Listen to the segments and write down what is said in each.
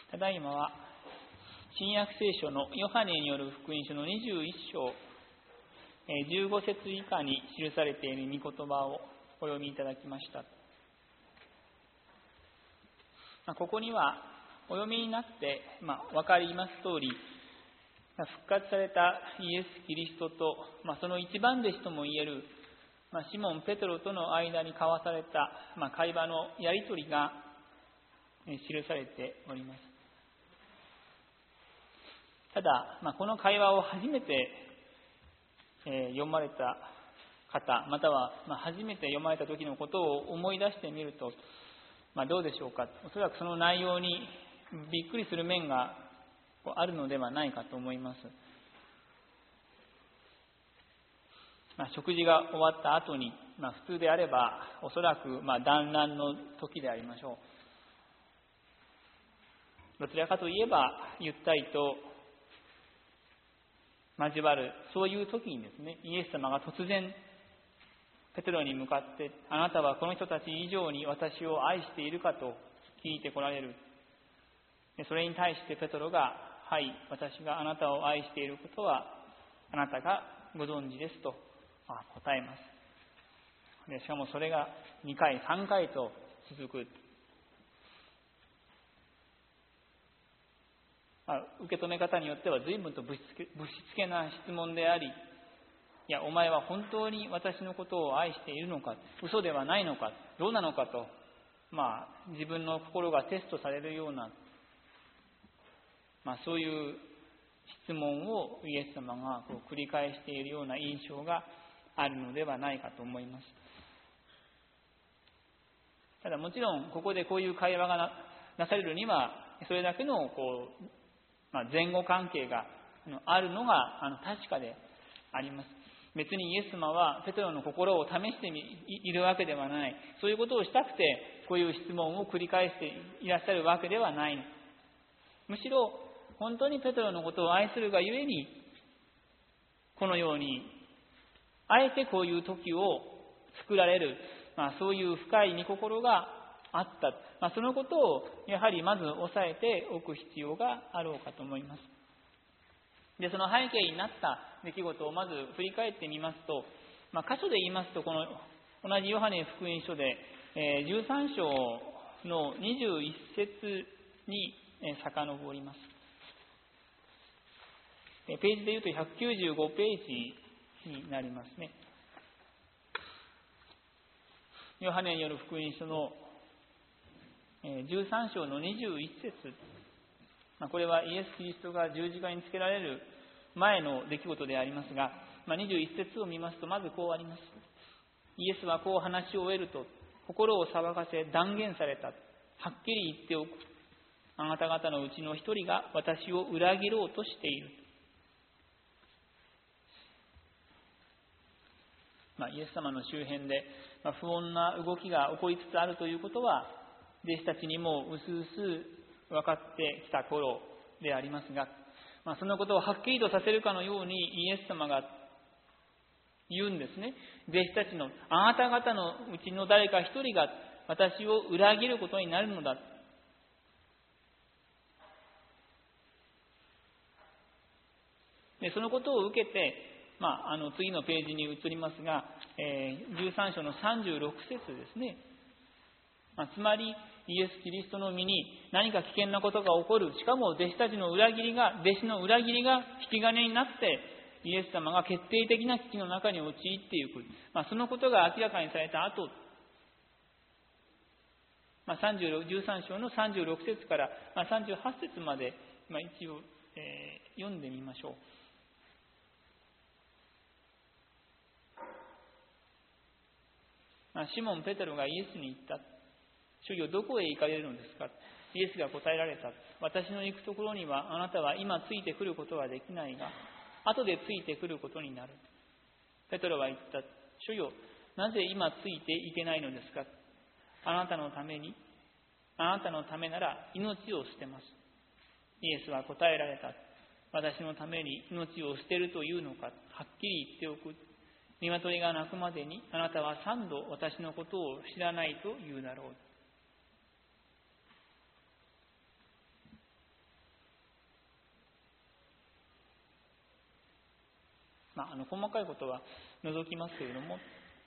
ただいまは新約聖書のヨハネによる福音書の21章15節以下に記されている御言葉をお読みいただきました。ここにはお読みになって分かります通り、復活されたイエス・キリストと、その一番弟子ともいえるシモン・ペトロとの間に交わされた会話のやり取りが記されております。ただ、この会話を初めて読まれた方、または初めて読まれた時のことを思い出してみると、どうでしょうか。おそらくその内容にびっくりする面があるのではないかと思います。食事が終わった後に、普通であればおそらく団らんの時でありましょう。どちらかといえばゆったりと交わる、そういう時にですね、イエス様が突然ペテロに向かって、あなたはこの人たち以上に私を愛しているかと聞いてこられる。それに対してペテロが、はい、私があなたを愛していることはあなたがご存知ですと答えます。でしかもそれが2回3回と続く。受け止め方によっては随分とぶしつけな質問であり、いやお前は本当に私のことを愛しているのか、嘘ではないのか、どうなのかと、自分の心がテストされるような、そういう質問をイエス様が繰り返しているような印象があるのではないかと思います。ただもちろんここでこういう会話が なされるにはそれだけの前後関係があるのが確かであります。別にイエス様はペテロの心を試しているわけではない。そういうことをしたくてこういう質問を繰り返していらっしゃるわけではない。むしろ本当にペテロのことを愛するがゆえに、このようにあえてこういう時を作られる、そういう深い御心があった。そのことをやはりまず押さえておく必要があろうかと思います。で、その背景になった出来事をまず振り返ってみますと、箇所で言いますと、この同じヨハネ福音書で13章の21節に遡ります。ページでいうと195ページになりますね。ヨハネによる福音書の13章の21節、これはイエス・キリストが十字架につけられる前の出来事でありますが、21節を見ますとまずこうあります。イエスはこう話し終えると心を騒がせ断言された。はっきり言っておく。あなた方のうちの一人が私を裏切ろうとしている。イエス様の周辺で不穏な動きが起こりつつあるということは弟子たちにもうすうす分かってきた頃でありますが、そのことをはっきりとさせるかのようにイエス様が言うんですね。弟子たちのあなた方のうちの誰か一人が私を裏切ることになるのだ。でそのことを受けて、次のページに移りますが、13章の36節ですね。つまりイエス・キリストの身に何か危険なことが起こる、しかも弟子たちの裏切りが、弟子の裏切りが引き金になってイエス様が決定的な危機の中に陥っていく、そのことが明らかにされた後、13章の36節から38節まで、一応、読んでみましょう。シモン・ペテロがイエスに言った。主よ、どこへ行かれるのですか。イエスが答えられた。私の行くところにはあなたは今ついてくることはできないが、後でついてくることになる。ペテロは言った。主よ、なぜ今ついていけないのですか。あなたのためなら命を捨てます。イエスは答えられた。私のために命を捨てるというのか。はっきり言っておく。鶏が鳴くまでにあなたは3度私のことを知らないと言うだろう。 細かいことは除きますけれども、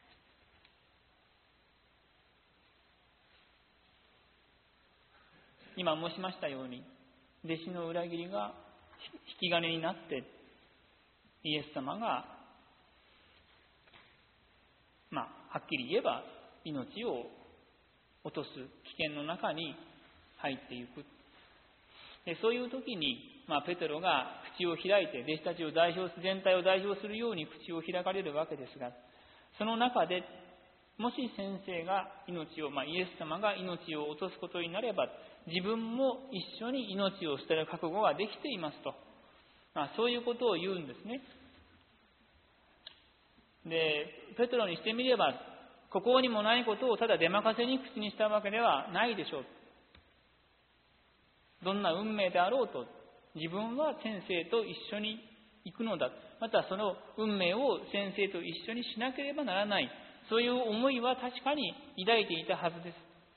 今申しましたように、弟子の裏切りが引き金になって、イエス様が、はっきり言えば命を落とす危険の中に入っていく。そういう時に、ペテロが口を開いて、弟子たちを全体を代表するように口を開かれるわけですが、その中で、もし先生が命を、イエス様が命を落とすことになれば、自分も一緒に命を捨てる覚悟ができていますと、そういうことを言うんですね。で、ペテロにしてみれば、ここにもないことをただ出任せに口にしたわけではないでしょう。どんな運命であろうと、自分は先生と一緒に行くのだ。またその運命を先生と一緒にしなければならない。そういう思いは確かに抱いていたはずです。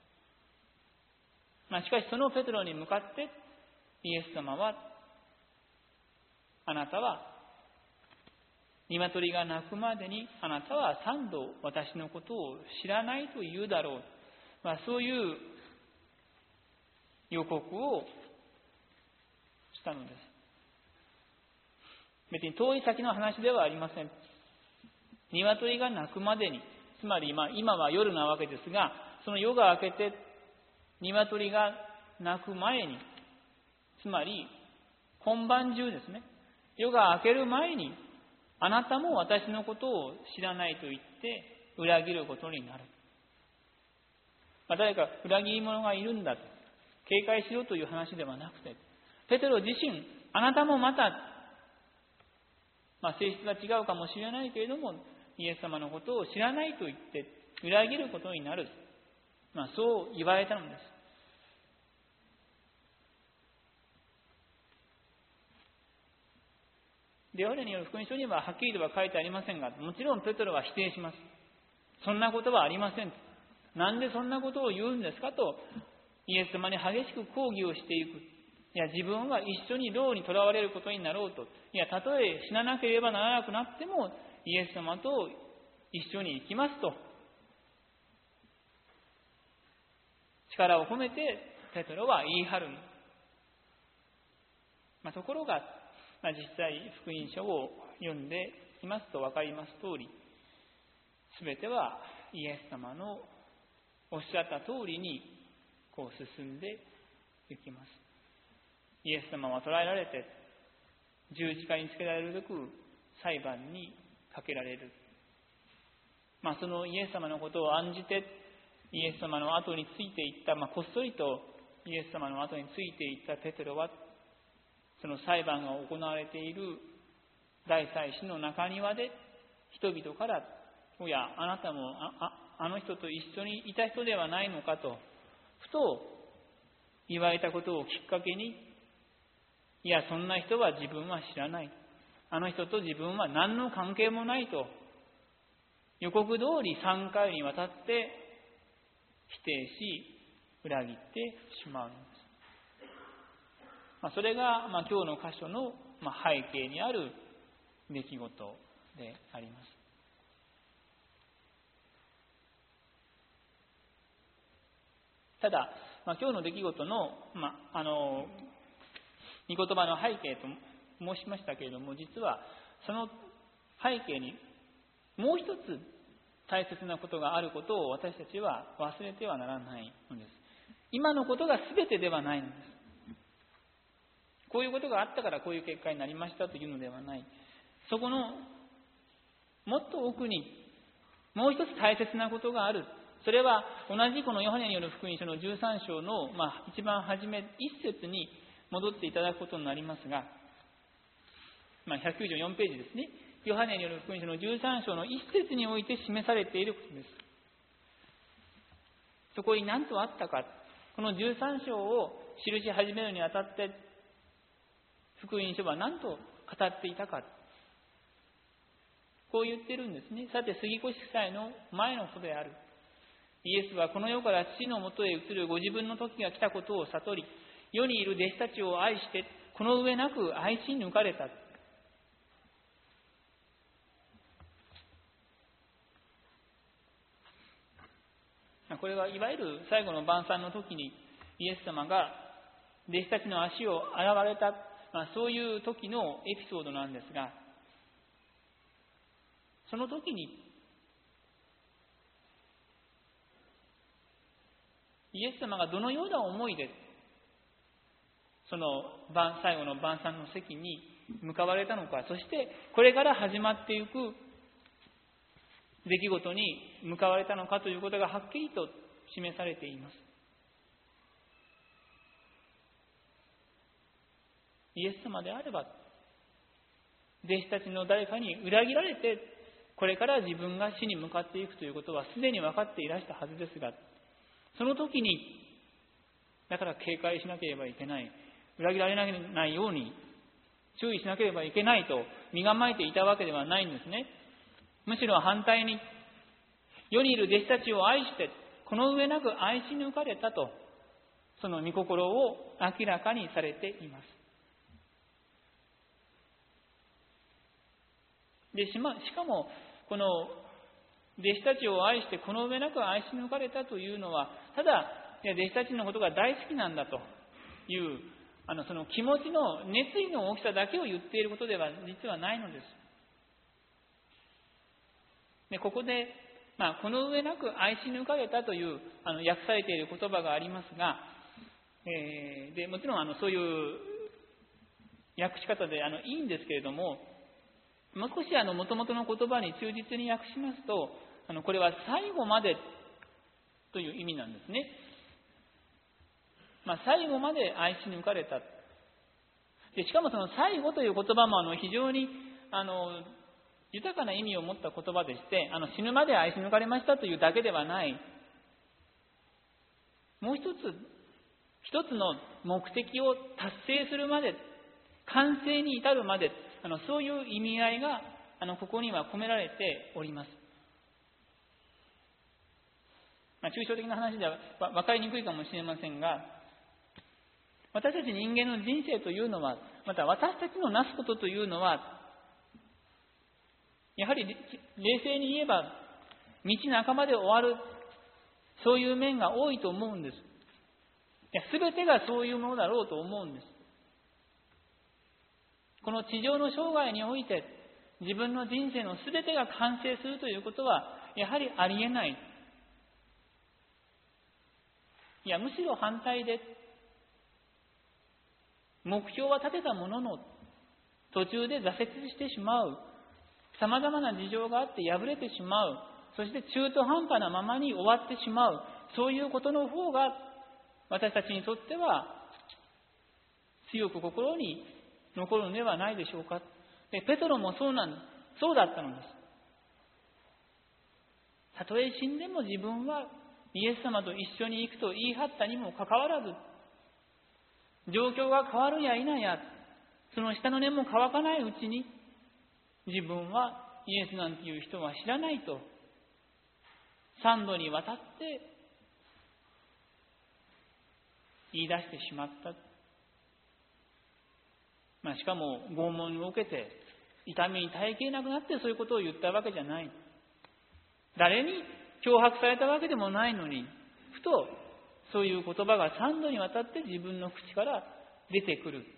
しかしそのペテロに向かってイエス様は、あなたは鶏が鳴くまでにあなたは3度私のことを知らないと言うだろう。そういう予告をしたのです。別に遠い先の話ではありません。鶏が鳴くまでに、つまり今は夜なわけですが、その夜が明けて鶏が鳴く前に、つまり今晩中ですね、夜が明ける前に、あなたも私のことを知らないと言って裏切ることになる。誰か裏切り者がいるんだと警戒しろという話ではなくて、ペテロ自身、あなたもまた、性質が違うかもしれないけれども、イエス様のことを知らないと言って裏切ることになる。そう言われたのです。ヨハネによる福音書にははっきりとは書いてありませんが、もちろんペテロは否定します。そんなことはありません。なんでそんなことを言うんですかと、イエス様に激しく抗議をしていく。自分は一緒に牢に囚われることになろうと。たとえ死ななければならなくなっても、イエス様と一緒に行きますと。力を込めてペテロは言い張る。ところが、実際福音書を読んでいますと分かります通り、すべてはイエス様のおっしゃった通りに進んでいきます。イエス様は捕らえられて十字架につけられるべく裁判にかけられる。そのイエス様のことを案じてイエス様の後についていった、こっそりとイエス様の後についていったペテロは、その裁判が行われている大祭司の中庭で人々から、あなたもあの人と一緒にいた人ではないのかとふと言われたことをきっかけに、そんな人は自分は知らない、あの人と自分は何の関係もないと予告通り3回にわたって否定し裏切ってしまうのです。それが、今日の箇所の、背景にある出来事であります。ただ、今日の出来事の、御言葉の背景と申しましたけれども、実はその背景にもう一つ大切なことがあることを私たちは忘れてはならないのです。今のことが全てではないのです。こういうことがあったからこういう結果になりましたというのではない。そこのもっと奥にもう一つ大切なことがある。それは同じこのヨハネによる福音書の13章の、一番初め一節に戻っていただくことになりますが、194ページですね。ヨハネによる福音書の13章の一節において示されていることです。そこに何とあったか、この13章を記し始めるにあたって福音書は何と語っていたか、こう言っているんですね。さて、杉越祭の前のことである。イエスはこの世から父のもとへ移るご自分の時が来たことを悟り、世にいる弟子たちを愛してこの上なく愛し抜かれた。 これはいわゆる最後の晩餐の時にイエス様が弟子たちの足を洗われた、そういう時のエピソードなんですが、その時にイエス様がどのような思いでその最後の晩餐の席に向かわれたのか、そしてこれから始まっていく出来事に向かわれたのかということがはっきりと示されています。イエス様であれば、弟子たちの誰かに裏切られて、これから自分が死に向かっていくということはすでに分かっていらしたはずですが、その時に、だから警戒しなければいけない、裏切られないように注意しなければいけないと身構えていたわけではないんですね。むしろ反対に、世にいる弟子たちを愛して、この上なく愛し抜かれたと、その御心を明らかにされています。でしかも、この弟子たちを愛してこの上なく愛し抜かれたというのは、ただ弟子たちのことが大好きなんだというその気持ちの熱意の大きさだけを言っていることでは実はないのです。でここで、この上なく愛し抜かれたという訳されている言葉がありますが、でもちろんそういう訳し方でいいんですけれども、もう少し元々の言葉に忠実に訳しますと、これは最後までという意味なんですね。最後まで愛し抜かれた。でしかもその最後という言葉も非常に豊かな意味を持った言葉でして、死ぬまで愛し抜かれましたというだけではない。もう一つの目的を達成するまで、完成に至るまで、そういう意味合いがここには込められております。抽象的な話では分かりにくいかもしれませんが、私たち人間の人生というのは、また私たちのなすことというのは、やはり冷静に言えば道半ばで終わる、そういう面が多いと思うんです。全てがそういうものだろうと思うんです。この地上の生涯において自分の人生の全てが完成するということはやはりありえない。いや、むしろ反対で、目標は立てたものの途中で挫折してしまう、さまざまな事情があって破れてしまう、そして中途半端なままに終わってしまう、そういうことの方が私たちにとっては強く心に残るのではないでしょうか。でペトロもそうだったのです。たとえ死んでも自分はイエス様と一緒に行くと言い張ったにもかかわらず、状況が変わるや否や、その下の根も乾かないうちに、自分はイエスなんていう人は知らないと3度にわたって言い出してしまった。しかも拷問を受けて痛みに耐えきれなくなってそういうことを言ったわけじゃない。誰に脅迫されたわけでもないのに、ふとそういう言葉が3度にわたって自分の口から出てくる。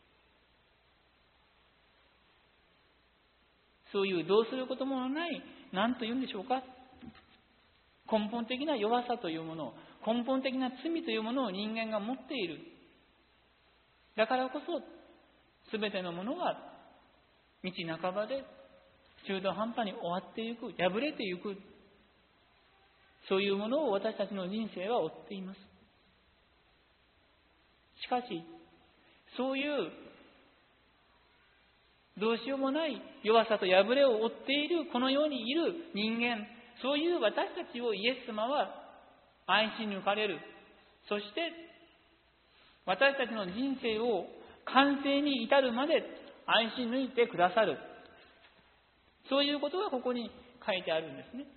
そういうどうすることもない、何と言うんでしょうか、根本的な弱さというもの、根本的な罪というものを人間が持っている。だからこそ全てのものが道半ばで中途半端に終わっていく、破れていく、そういうものを私たちの人生は追っています。しかしそういうどうしようもない弱さと破れを追っているこの世にいる人間、そういう私たちをイエス様は愛し抜かれる。そして私たちの人生を完成に至るまで愛し抜いてくださる。そういうことがここに書いてあるんですね。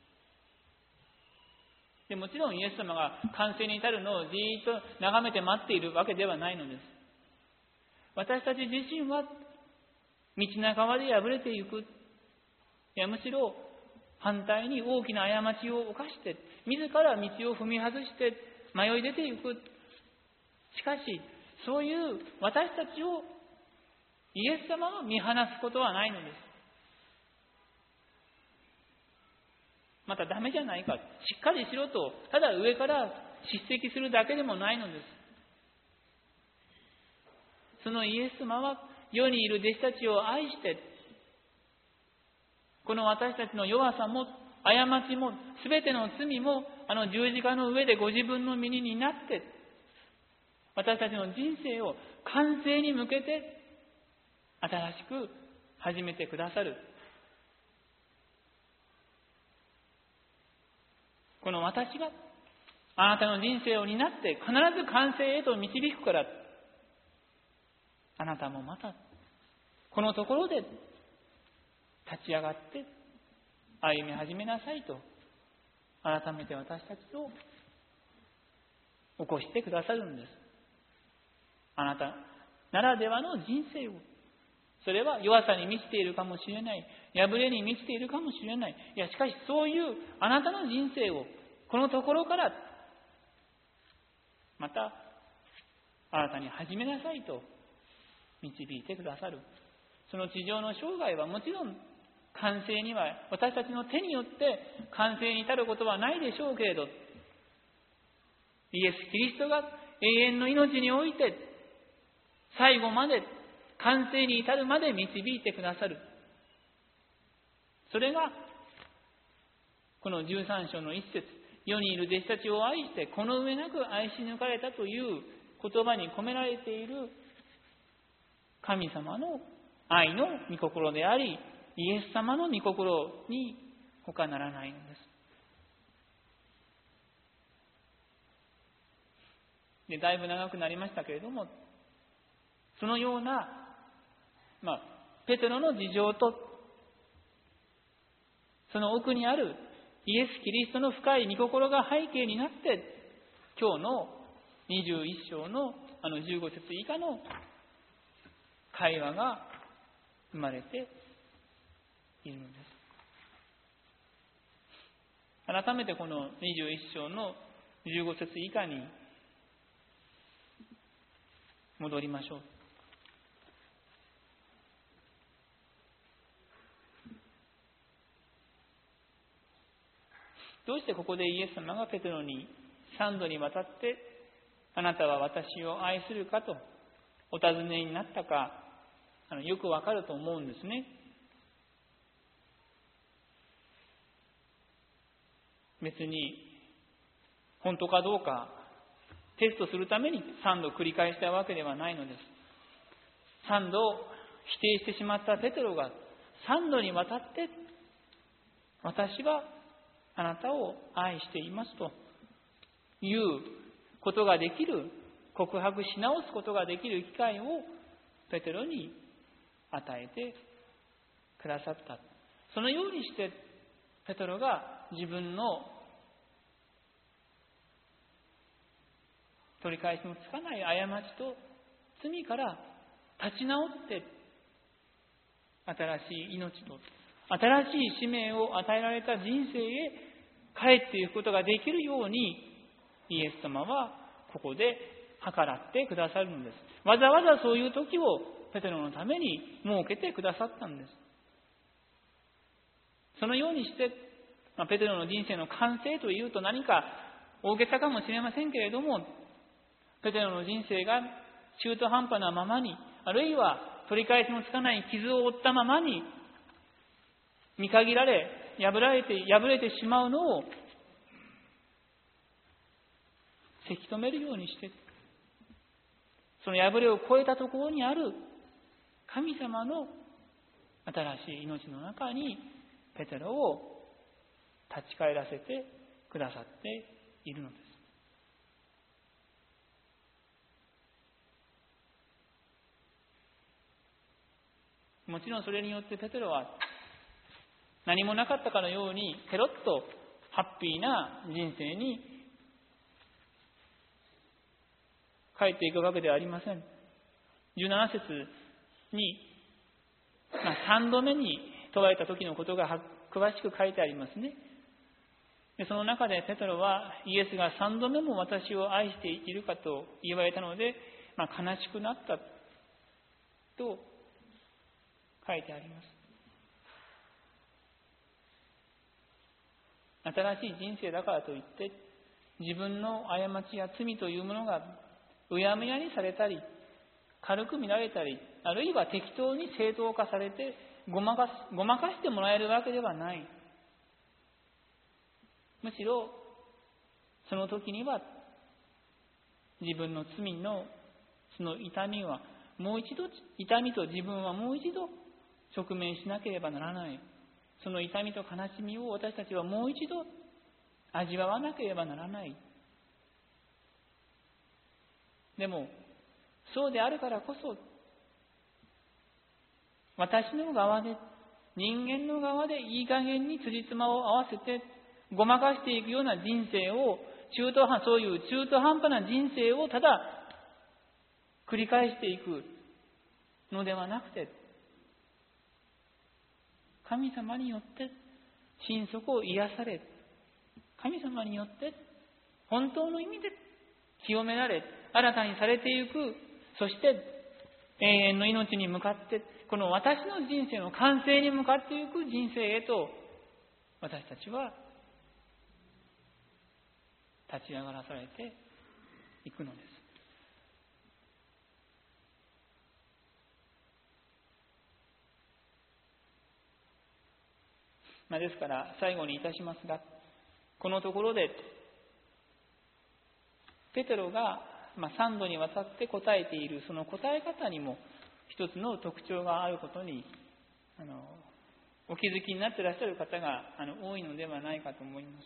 でもちろんイエス様が完成に至るのをじーっと眺めて待っているわけではないのです。私たち自身は道半ばで破れていく。いやむしろ反対に大きな過ちを犯して、自ら道を踏み外して迷い出ていく。しかし、そういう私たちをイエス様は見放すことはないのです。またダメじゃないか、しっかりしろと、ただ上から叱責するだけでもないのです。そのイエス様は世にいる弟子たちを愛して、この私たちの弱さも過ちもすべての罪も十字架の上でご自分の身に担って、私たちの人生を完成に向けて新しく始めてくださる。この私があなたの人生を担って必ず完成へと導くから、あなたもまたこのところで立ち上がって歩み始めなさいと、改めて私たちを起こしてくださるんです。あなたならではの人生を、それは弱さに満ちているかもしれない、破れに満ちているかもしれない。いや、しかしそういうあなたの人生をこのところからまた新たに始めなさいと導いてくださる。その地上の生涯はもちろん完成には、私たちの手によって完成に至ることはないでしょうけれど、イエス・キリストが永遠の命において最後まで完成に至るまで導いてくださる。それがこの13章の一節、世にいる弟子たちを愛してこの上なく愛し抜かれたという言葉に込められている神様の愛の御心であり、イエス様の御心に他ならないのです。で、だいぶ長くなりましたけれども、そのような、ペテロの事情と、その奥にあるイエス・キリストの深い御心が背景になって、今日の21章の15節以下の会話が生まれているのです。改めてこの21章の15節以下に戻りましょう。どうしてここでイエス様がペテロに3度にわたってあなたは私を愛するかとお尋ねになったか、よくわかると思うんですね。別に本当かどうかテストするために3度繰り返したわけではないのです。3度否定してしまったペテロが3度にわたって私はあなたを愛していますということができる、告白し直すことができる機会をペテロに与えてくださった。そのようにしてペテロが自分の取り返しのつかない過ちと罪から立ち直って新しい命と新しい使命を与えられた人生へ帰っていくことができるようにイエス様はここで計らってくださるのです。わざわざそういう時をペテロのために設けてくださったんです。そのようにして、ペテロの人生の完成というと何か大げさかもしれませんけれども、ペテロの人生が中途半端なままに、あるいは取り返しのつかない傷を負ったままに見限られ、破れてしまうのをせき止めるようにして、その破れを超えたところにある神様の新しい命の中にペテロを立ち返らせてくださっているのです。もちろんそれによってペテロは何もなかったかのようにペロッとハッピーな人生に帰っていくわけではありません。17節に、3度目に問われた時のことが詳しく書いてありますね。でその中でペトロはイエスが3度目も私を愛しているかと言われたので、悲しくなったと書いてあります。新しい人生だからといって自分の過ちや罪というものがうやむやにされたり軽く見られたり、あるいは適当に正当化されてごまかしてもらえるわけではない。むしろその時には自分の罪のその痛みと自分はもう一度直面しなければならない。その痛みと悲しみを私たちはもう一度味わわなければならない。でもそうであるからこそ、私の側で、人間の側でいい加減に辻褄を合わせてごまかしていくような人生を、そういう中途半端な人生をただ繰り返していくのではなくて、神様によって心底を癒され、神様によって本当の意味で清められ、新たにされていく、そして永遠の命に向かって、この私の人生の完成に向かっていく人生へと私たちは立ち上がらされていくのです。ですから最後にいたしますが、このところでペテロが3度にわたって答えているその答え方にも一つの特徴があることにお気づきになっていらっしゃる方が多いのではないかと思います。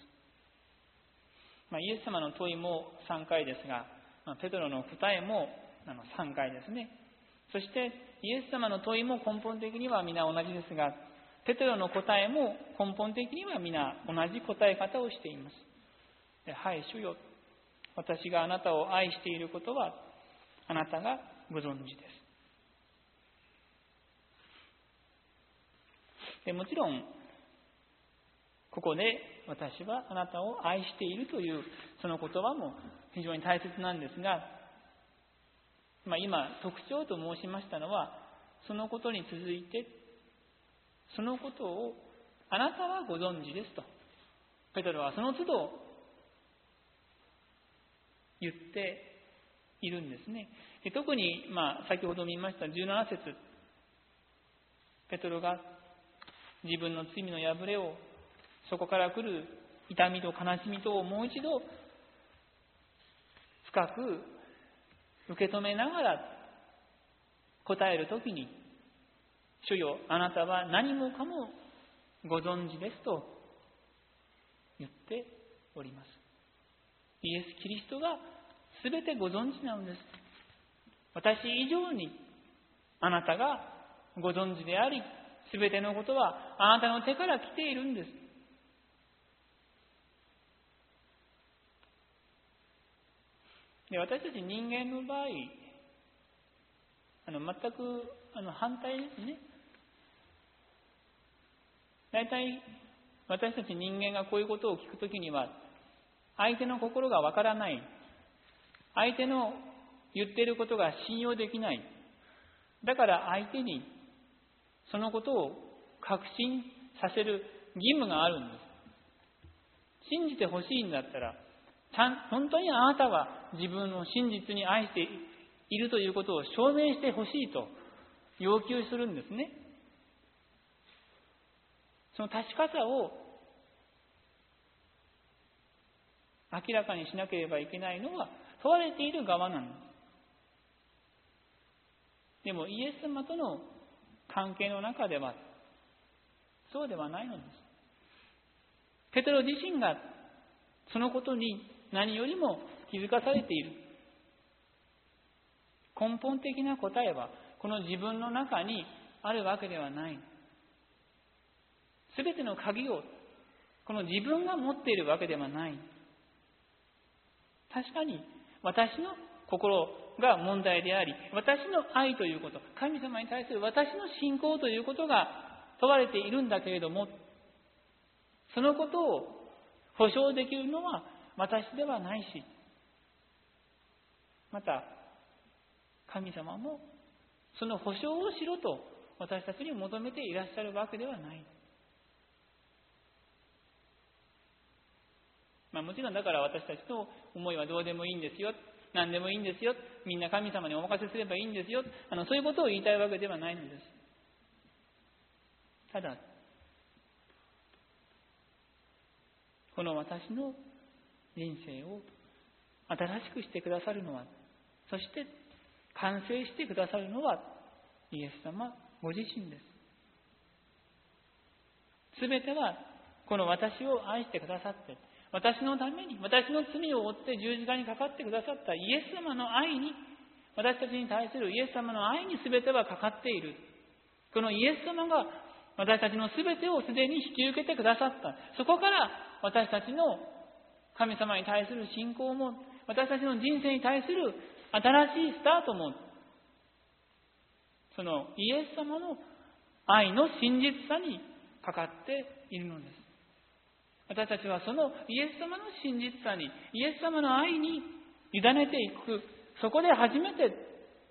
イエス様の問いも3回ですが、ペテロの答えも3回ですね。そしてイエス様の問いも根本的には皆同じですが、ペテロの答えも根本的には皆同じ答え方をしています。はい、主よ、私があなたを愛していることはあなたがご存知です。でもちろんここで私はあなたを愛しているというその言葉も非常に大切なんですが、今特徴と申しましたのは、そのことに続いてそのことをあなたはご存知ですとペテロはその都度言っているんですね。特に先ほど見ました17節、ペテロが自分の罪の破れを、そこから来る痛みと悲しみとをもう一度深く受け止めながら答えるときに、主よ、あなたは何もかもご存知ですと言っております。イエス・キリストが全てご存知なのです。私以上にあなたがご存知であり、全てのことはあなたの手から来ているんです。で、私たち人間の場合、全く反対ですね。大体私たち人間がこういうことを聞くときには、相手の心がわからない、相手の言っていることが信用できない、だから相手にそのことを確信させる義務があるんです。信じてほしいんだったら、本当にあなたは自分を真実に愛しているということを証明してほしいと要求するんですね。その確かさを明らかにしなければいけないのは問われている側なんです。でもイエス様との関係の中ではそうではないのです。ペテロ自身がそのことに何よりも気づかされている。根本的な答えはこの自分の中にあるわけではない。すべての鍵をこの自分が持っているわけではない。確かに私の心が問題であり、私の愛ということ、神様に対する私の信仰ということが問われているんだけれども、 そのことを保証できるのは私ではないし、また神様もその保証をしろと私たちに求めていらっしゃるわけではない。もちろんだから私たちの思いはどうでもいいんですよ、何でもいいんですよ、みんな神様にお任せすればいいんですよ、そういうことを言いたいわけではないのです。ただこの私の人生を新しくしてくださるのは、そして完成してくださるのはイエス様ご自身です。すべてはこの私を愛してくださって、私のために私の罪を負って十字架にかかってくださったイエス様の愛に、私たちに対するイエス様の愛にすべてはかかっている。このイエス様が私たちのすべてをすでに引き受けてくださった。そこから私たちの神様に対する信仰も、私たちの人生に対する新しいスタートも、そのイエス様の愛の真実さにかかっているのです。私たちはそのイエス様の真実さに、イエス様の愛に委ねていく。そこで初めて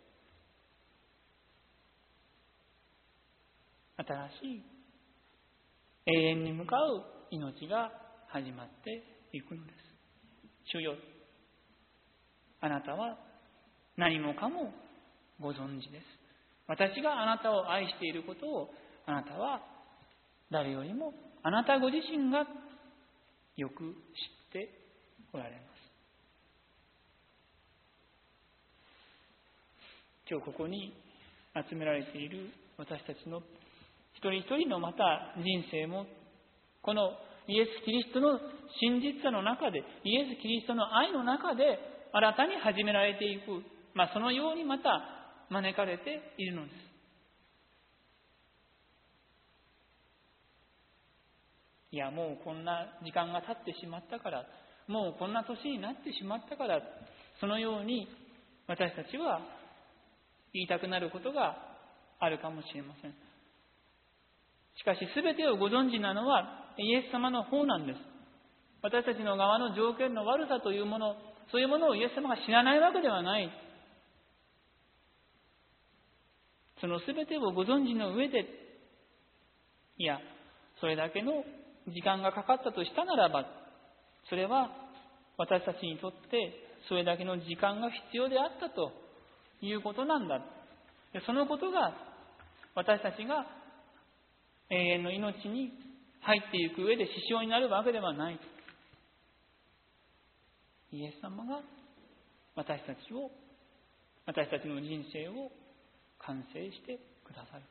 新しい永遠に向かう命が始まっていくのです。主よ、あなたは何もかもご存知です。私があなたを愛していることをあなたは誰よりもあなたご自身がよく知っておられます。今日ここに集められている私たちの一人一人のまた人生も、このイエス・キリストの真実さの中で、イエス・キリストの愛の中で新たに始められていく、そのようにまた招かれているのです。いや、もうこんな時間が経ってしまったから、もうこんな年になってしまったから、そのように私たちは言いたくなることがあるかもしれません。しかし全てをご存知なのはイエス様の方なんです。私たちの側の条件の悪さというもの、そういうものをイエス様が知らないわけではない。その全てをご存知の上で、いや、それだけの時間がかかったとしたならば、それは私たちにとってそれだけの時間が必要であったということなんだ。そのことが私たちが永遠の命に入っていく上で支障になるわけではない。イエス様が私たちの人生を完成してくださる。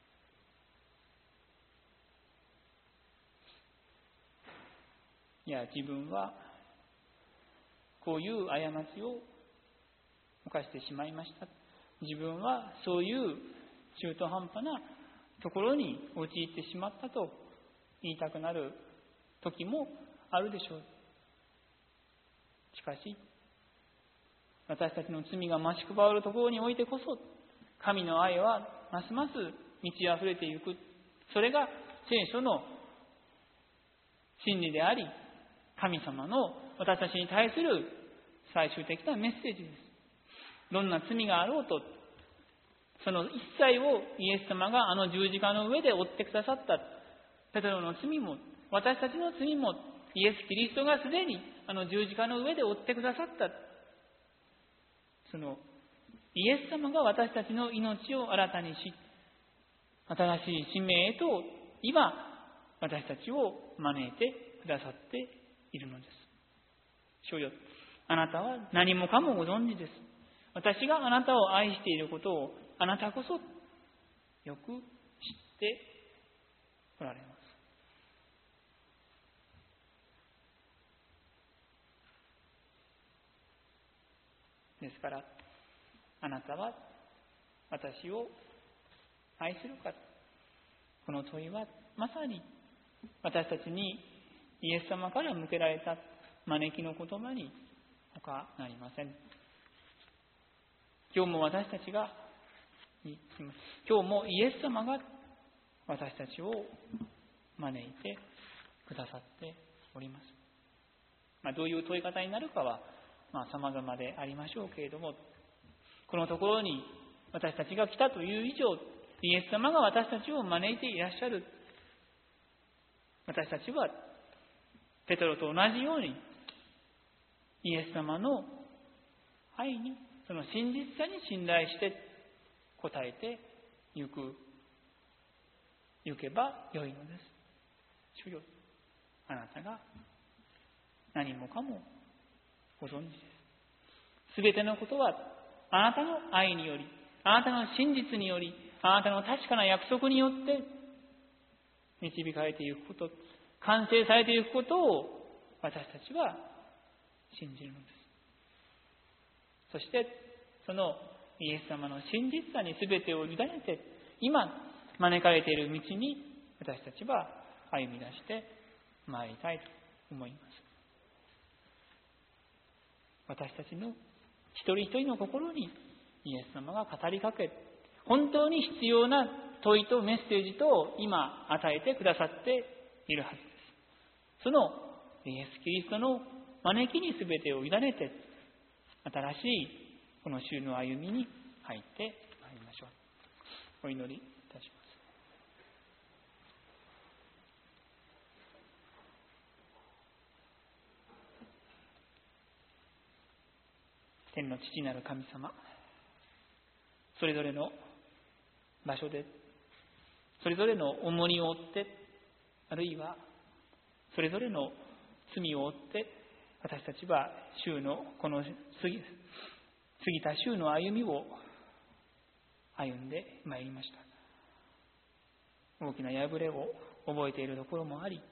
いや、自分はこういう過ちを犯してしまいました。自分はそういう中途半端なところに陥ってしまったと言いたくなる時もあるでしょう。しかし、私たちの罪が増し加わるところにおいてこそ、神の愛はますます満ち溢れていく。それが聖書の真理であり、神様の私たちに対する最終的なメッセージです。どんな罪があろうと、その一切をイエス様があの十字架の上で負ってくださった。ペテロの罪も私たちの罪もイエス・キリストがすでにあの十字架の上で負ってくださった。そのイエス様が私たちの命を新たにし、新しい使命へと今私たちを招いてくださっているのです。主よ、あなたは何もかもご存知です。私があなたを愛していることをあなたこそよく知っておられます。ですから、あなたは私を愛するか、この問いはまさに私たちにイエス様から向けられた招きの言葉に他なりません。今日もイエス様が私たちを招いてくださっております。どういう問い方になるかは様々でありましょうけれども、このところに私たちが来たという以上、イエス様が私たちを招いていらっしゃる。私たちはペトロと同じようにイエス様の愛に、その真実さに信頼して応えてゆけばよいのです。主よ、あなたが何もかもご存知です。すべてのことはあなたの愛により、あなたの真実により、あなたの確かな約束によって導かれていくこと、完成されていくことを私たちは信じるのです。そしてそのイエス様の真実さに全てを委ねて、今招かれている道に私たちは歩み出してまいりたいと思います。私たちの一人一人の心にイエス様が語りかけ、本当に必要な問いとメッセージと今与えてくださっているはずです。そのイエス・キリストの招きに全てを委ねて、新しいこの週の歩みに入ってまいりましょう。お祈りいたします。天の父なる神様、それぞれの場所でそれぞれの重荷を負って、あるいはそれぞれの罪を負って、私たちは週のこの過ぎた週の歩みを歩んでまいりました。大きな破れを覚えているところもあり、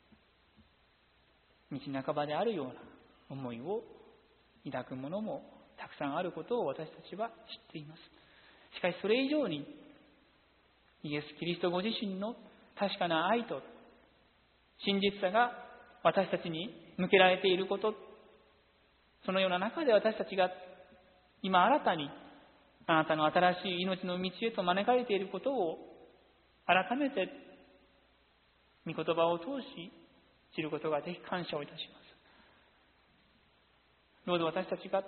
道半ばであるような思いを抱くものもたくさんあることを私たちは知っています。しかしそれ以上にイエス・キリストご自身の確かな愛と真実さが私たちに向けられていること、そのような中で私たちが今新たにあなたの新しい命の道へと招かれていることを改めて御言葉を通し知ることができ感謝をいたします。どうぞ私たちが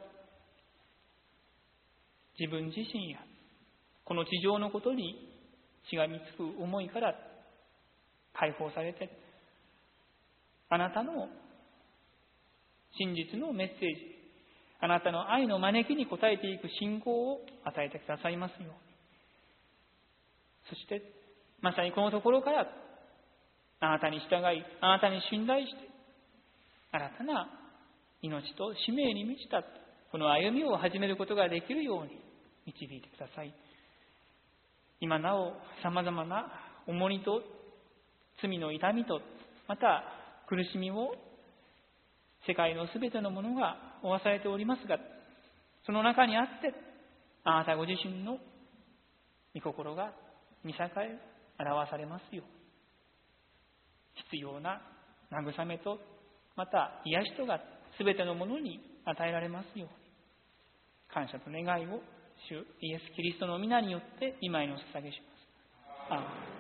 自分自身やこの地上のことにしがみつく思いから解放されて、あなたの真実のメッセージ、あなたの愛の招きに応えていく信仰を与えてくださいますように。そしてまさにこのところからあなたに従い、あなたに信頼して新たな命と使命に満ちたこの歩みを始めることができるように導いてください。今なお様々な重荷と罪の痛みと、また苦しみを世界のすべてのものが負わされておりますが、その中にあってあなたご自身の御心が見栄え表されますように、必要な慰めとまた癒しとがすべてのものに与えられますように、感謝と願いを主イエス・キリストの皆によって今への捧げします。アーメン。